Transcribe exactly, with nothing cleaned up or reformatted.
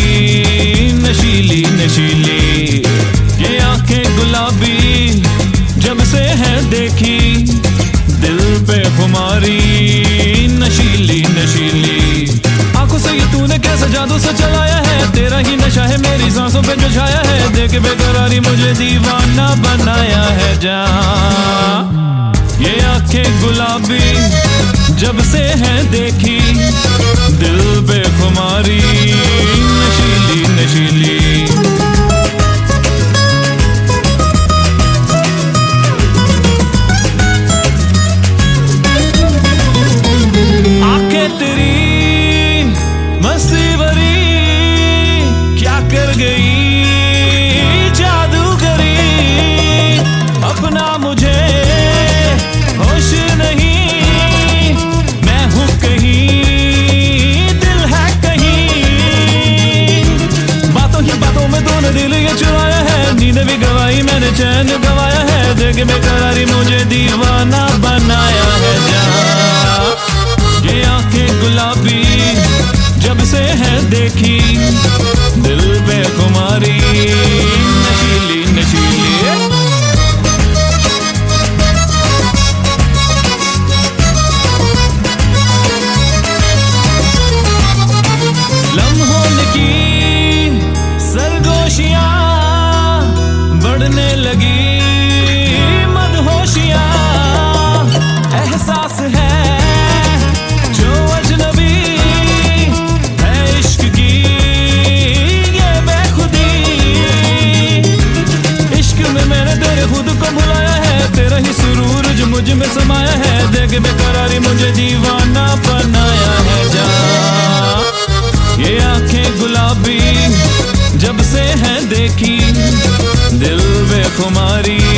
नशीली नशीली। ये आंखें गुलाबी जब से है देखी, दिल पे खुमारी नशीली नशीली। आंखों से ये तूने कैसा जादू से चलाया है, तेरा ही नशा है मेरी सांसों पे जो छाया है। देख बेकरारी मुझे दीवाना बनाया है जान। ये आंखें गुलाबी जब से है देखी, दिल पे खुमारी नशीली नशीली। आंखें तेरी मसीवरी क्या कर गई जादूगरी, अपना मुझे होश नहीं, मैं हूँ कहीं दिल है कहीं। बातों ही बातों में तूने दिल ये चुराया है, नींद भी गवाई मैंने चैन गवाया है। देख बेकरारी मुझे दीवाना बनाया है जान। ये आंखें गुलाबी जब से है देखी, दिल पे खुमारी नशीली नशीली। लम्हों की सरगोशियां बढ़ने लगी मदहोशियां, एहसास है खुद को भुलाया है, तेरा ही सुरूर जो मुझ में समाया है। देख बेकरारी मुझे दीवाना बनाया है जान। ये आंखें गुलाबी जब से है देखी, दिल बेखुमारी